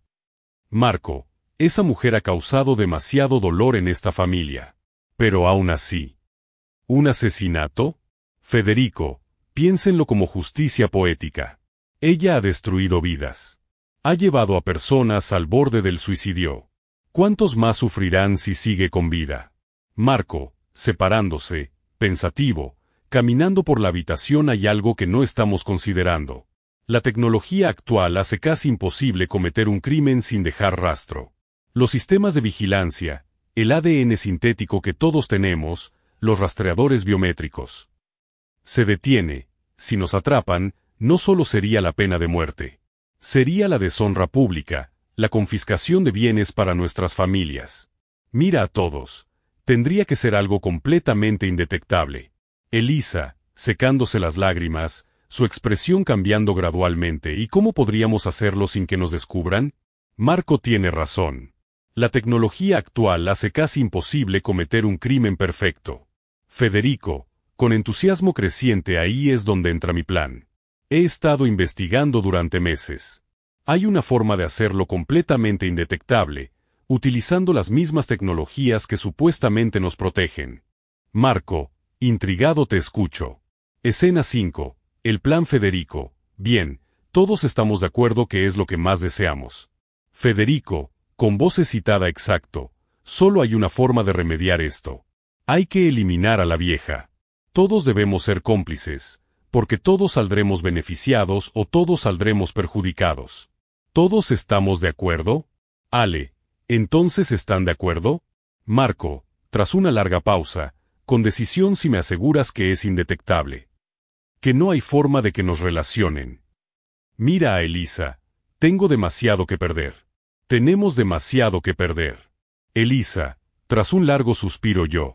Marco, esa mujer ha causado demasiado dolor en esta familia. Pero aún así. ¿Un asesinato? Federico, piénsenlo como justicia poética. Ella ha destruido vidas. Ha llevado a personas al borde del suicidio. ¿Cuántos más sufrirán si sigue con vida? Marco, separándose, pensativo, caminando por la habitación. Hay algo que no estamos considerando. La tecnología actual hace casi imposible cometer un crimen sin dejar rastro. Los sistemas de vigilancia, el ADN sintético que todos tenemos, los rastreadores biométricos. Se detiene. Si nos atrapan, no solo sería la pena de muerte. Sería la deshonra pública, la confiscación de bienes para nuestras familias. Mira a todos. Tendría que ser algo completamente indetectable. Elisa, secándose las lágrimas, su expresión cambiando gradualmente. ¿Y cómo podríamos hacerlo sin que nos descubran? Marco tiene razón. La tecnología actual hace casi imposible cometer un crimen perfecto. Federico, con entusiasmo creciente, ahí es donde entra mi plan. He estado investigando durante meses. Hay una forma de hacerlo completamente indetectable, utilizando las mismas tecnologías que supuestamente nos protegen. Marco, intrigado te escucho. Escena 5. El plan Federico. Bien, todos estamos de acuerdo que es lo que más deseamos. Federico, con voz excitada exacto. Solo hay una forma de remediar esto. Hay que eliminar a la vieja. Todos debemos ser cómplices, porque todos saldremos beneficiados o todos saldremos perjudicados. ¿Todos estamos de acuerdo? Ale, ¿entonces están de acuerdo? Marco, tras una larga pausa, con decisión, si me aseguras que es indetectable. Que no hay forma de que nos relacionen. Mira a Elisa. Tengo demasiado que perder. Tenemos demasiado que perder. Elisa, tras un largo suspiro yo.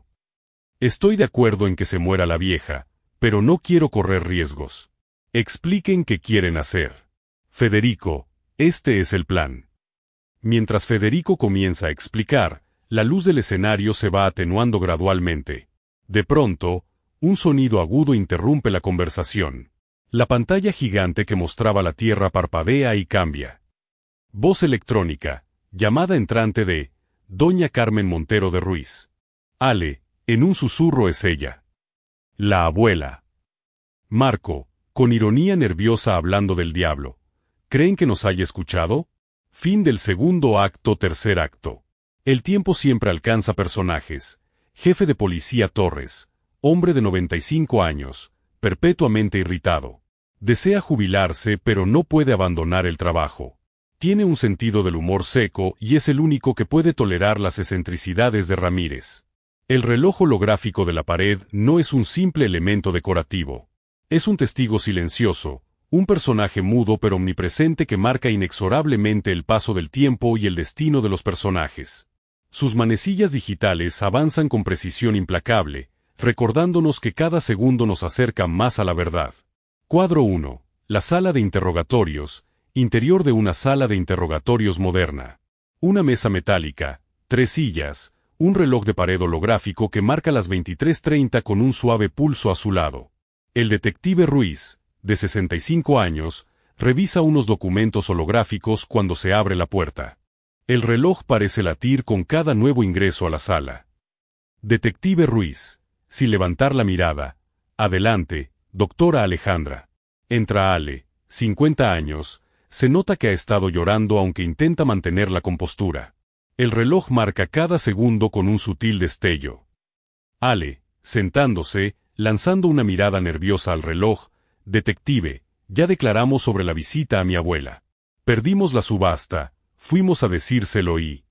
Estoy de acuerdo en que se muera la vieja, pero no quiero correr riesgos. Expliquen qué quieren hacer. Federico, este es el plan. Mientras Federico comienza a explicar, la luz del escenario se va atenuando gradualmente. De pronto, un sonido agudo interrumpe la conversación. La pantalla gigante que mostraba la Tierra parpadea y cambia. Voz electrónica, llamada entrante de Doña Carmen Montero de Ruiz. Ale, en un susurro es ella. La abuela. Marco, con ironía nerviosa hablando del diablo. ¿Creen que nos haya escuchado? Fin del segundo acto, tercer acto. El tiempo siempre alcanza personajes. Jefe de policía Torres, hombre de 95 años, perpetuamente irritado. Desea jubilarse pero no puede abandonar el trabajo. Tiene un sentido del humor seco y es el único que puede tolerar las excentricidades de Ramírez. El reloj holográfico de la pared no es un simple elemento decorativo. Es un testigo silencioso, un personaje mudo pero omnipresente que marca inexorablemente el paso del tiempo y el destino de los personajes. Sus manecillas digitales avanzan con precisión implacable, recordándonos que cada segundo nos acerca más a la verdad. Cuadro 1. La sala de interrogatorios, interior de una sala de interrogatorios moderna. Una mesa metálica, 3 sillas, un reloj de pared holográfico que marca las 23:30 con un suave pulso a su lado. El detective Ruiz, de 65 años, revisa unos documentos holográficos cuando se abre la puerta. El reloj parece latir con cada nuevo ingreso a la sala. Detective Ruiz, sin levantar la mirada. Adelante, doctora Alejandra. Entra Ale, 50 años, se nota que ha estado llorando aunque intenta mantener la compostura. El reloj marca cada segundo con un sutil destello. Ale, sentándose, lanzando una mirada nerviosa al reloj. Detective, ya declaramos sobre la visita a mi abuela. Perdimos la subasta, fuimos a decírselo y...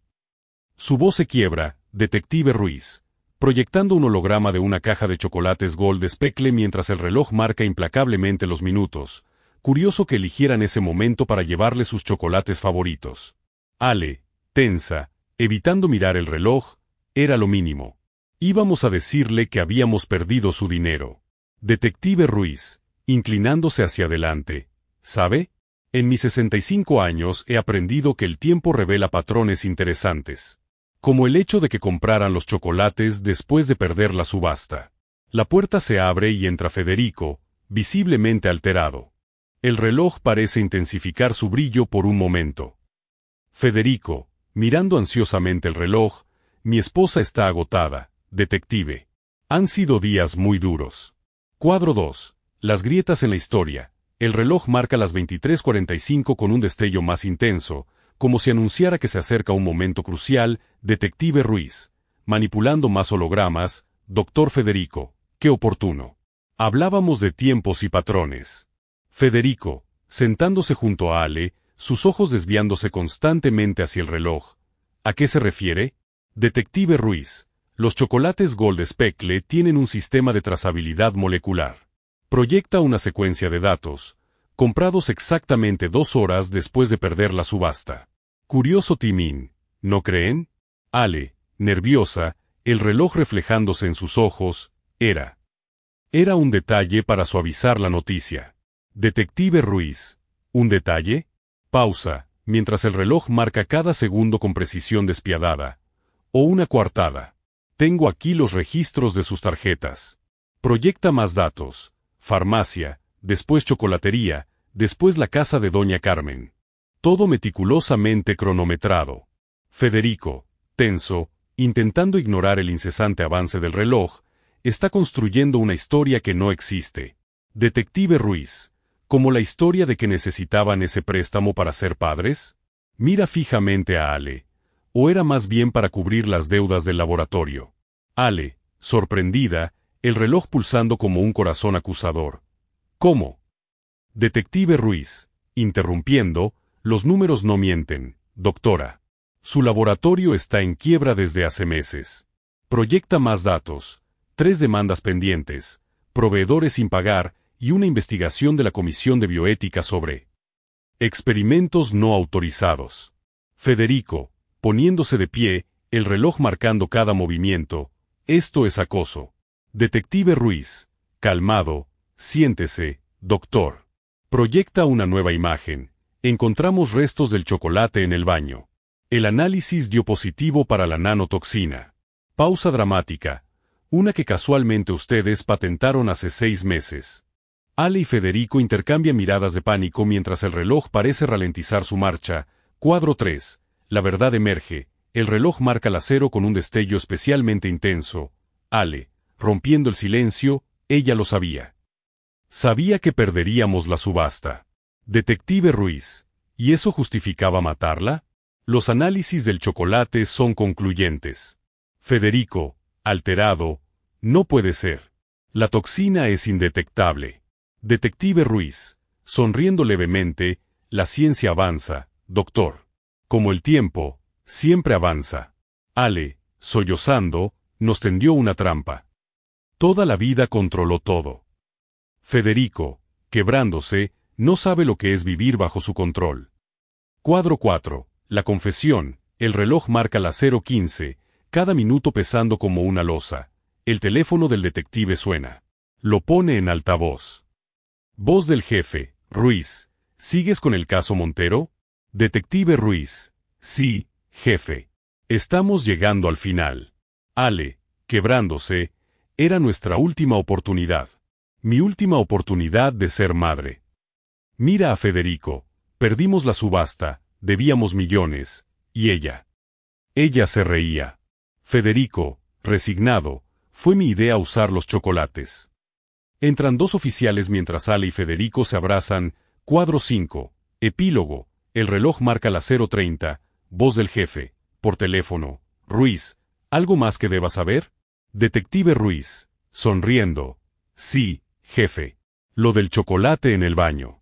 Su voz se quiebra, detective Ruiz, proyectando un holograma de una caja de chocolates Gold Speckle mientras el reloj marca implacablemente los minutos. Curioso que eligieran ese momento para llevarle sus chocolates favoritos. Ale, tensa, evitando mirar el reloj, era lo mínimo. Íbamos a decirle que habíamos perdido su dinero. Detective Ruiz, inclinándose hacia adelante, ¿sabe? En mis 65 años he aprendido que el tiempo revela patrones interesantes. Como el hecho de que compraran los chocolates después de perder la subasta. La puerta se abre y entra Federico, visiblemente alterado. El reloj parece intensificar su brillo por un momento. Federico, mirando ansiosamente el reloj, mi esposa está agotada, detective. Han sido días muy duros. Cuadro 2. Las grietas en la historia. El reloj marca las 23:45 con un destello más intenso, como si anunciara que se acerca un momento crucial. Detective Ruiz. Manipulando más hologramas, doctor Federico. Qué oportuno. Hablábamos de tiempos y patrones. Federico, sentándose junto a Ale, sus ojos desviándose constantemente hacia el reloj. ¿A qué se refiere? Detective Ruiz. Los chocolates Gold Speckle tienen un sistema de trazabilidad molecular. Proyecta una secuencia de datos, comprados exactamente 2 horas después de perder la subasta. Curioso timín, ¿no creen? Ale, nerviosa, el reloj reflejándose en sus ojos, era un detalle para suavizar la noticia. Detective Ruiz. ¿Un detalle? Pausa, mientras el reloj marca cada segundo con precisión despiadada. O una coartada. Tengo aquí los registros de sus tarjetas. Proyecta más datos. Farmacia, después chocolatería, después la casa de Doña Carmen. Todo meticulosamente cronometrado. Federico, tenso, intentando ignorar el incesante avance del reloj, está construyendo una historia que no existe. Detective Ruiz. ¿Como la historia de que necesitaban ese préstamo para ser padres? Mira fijamente a Ale. ¿O era más bien para cubrir las deudas del laboratorio? Ale, sorprendida, el reloj pulsando como un corazón acusador. ¿Cómo? Detective Ruiz, interrumpiendo, los números no mienten, doctora. Su laboratorio está en quiebra desde hace meses. Proyecta más datos, 3 demandas pendientes, proveedores sin pagar y una investigación de la Comisión de Bioética sobre experimentos no autorizados. Federico, poniéndose de pie, el reloj marcando cada movimiento. Esto es acoso. Detective Ruiz, calmado, siéntese, doctor. Proyecta una nueva imagen. Encontramos restos del chocolate en el baño. El análisis dio positivo para la nanotoxina. Pausa dramática. Una que casualmente ustedes patentaron hace 6 meses. Ale y Federico intercambian miradas de pánico mientras el reloj parece ralentizar su marcha. Cuadro 3. La verdad emerge. El reloj marca la 0 con un destello especialmente intenso. Ale, rompiendo el silencio, ella lo sabía. Sabía que perderíamos la subasta. Detective Ruiz. ¿Y eso justificaba matarla? Los análisis del chocolate son concluyentes. Federico, alterado, no puede ser. La toxina es indetectable. Detective Ruiz, sonriendo levemente, la ciencia avanza, doctor. Como el tiempo, siempre avanza. Ale, sollozando, nos tendió una trampa. Toda la vida controló todo. Federico, quebrándose, no sabe lo que es vivir bajo su control. Cuadro 4. La confesión. El reloj marca las 0:15, cada minuto pesando como una losa. El teléfono del detective suena. Lo pone en altavoz. Voz del jefe. Ruiz, ¿sigues con el caso Montero? Detective Ruiz. Sí, jefe. Estamos llegando al final. Ale, quebrándose, era nuestra última oportunidad. Mi última oportunidad de ser madre. Mira a Federico. Perdimos la subasta, debíamos millones, y ella. Ella se reía. Federico, resignado, fue mi idea usar los chocolates. Entran 2 oficiales mientras Ale y Federico se abrazan. Cuadro 5. Epílogo. El reloj marca las 0:30. Voz del jefe. Por teléfono. Ruiz, ¿algo más que deba saber? Detective Ruiz, sonriendo. Sí, jefe. Lo del chocolate en el baño.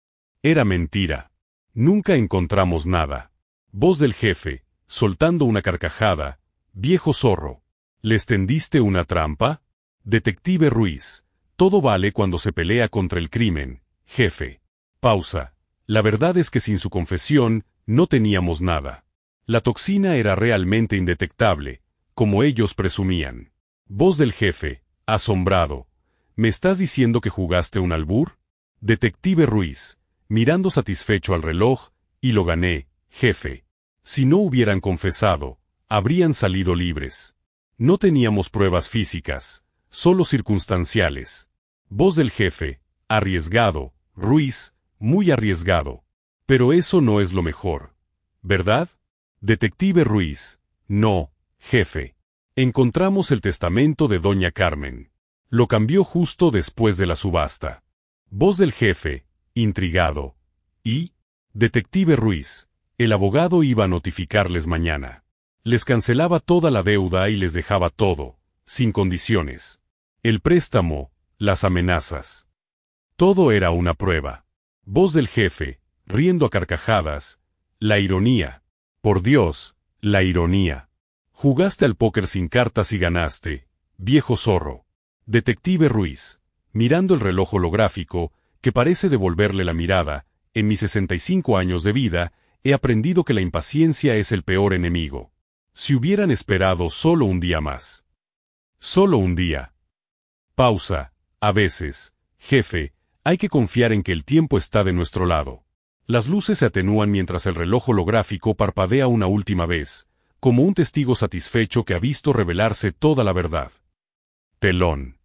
Era mentira. Nunca encontramos nada. Voz del jefe, soltando una carcajada. Viejo zorro. ¿Les tendiste una trampa? Detective Ruiz. Todo vale cuando se pelea contra el crimen, jefe. Pausa. La verdad es que sin su confesión, no teníamos nada. La toxina era realmente indetectable, como ellos presumían. Voz del jefe, asombrado. ¿Me estás diciendo que jugaste un albur? Detective Ruiz, mirando satisfecho al reloj, y lo gané, jefe. Si no hubieran confesado, habrían salido libres. No teníamos pruebas físicas, solo circunstanciales. Voz del jefe, arriesgado, Ruiz, muy arriesgado. Pero eso no es lo mejor, ¿verdad? Detective Ruiz, no, jefe. Encontramos el testamento de doña Carmen. Lo cambió justo después de la subasta. Voz del jefe, intrigado. ¿Y? Detective Ruiz, el abogado iba a notificarles mañana. Les cancelaba toda la deuda y les dejaba todo, sin condiciones. El préstamo, las amenazas. Todo era una prueba. Voz del jefe, riendo a carcajadas. La ironía. Por Dios, la ironía. Jugaste al póker sin cartas y ganaste, viejo zorro. Detective Ruiz, mirando el reloj holográfico, que parece devolverle la mirada, en mis 65 años de vida, he aprendido que la impaciencia es el peor enemigo. Si hubieran esperado solo un día más. Solo un día. Pausa. A veces, jefe, hay que confiar en que el tiempo está de nuestro lado. Las luces se atenúan mientras el reloj holográfico parpadea una última vez, como un testigo satisfecho que ha visto revelarse toda la verdad. Telón.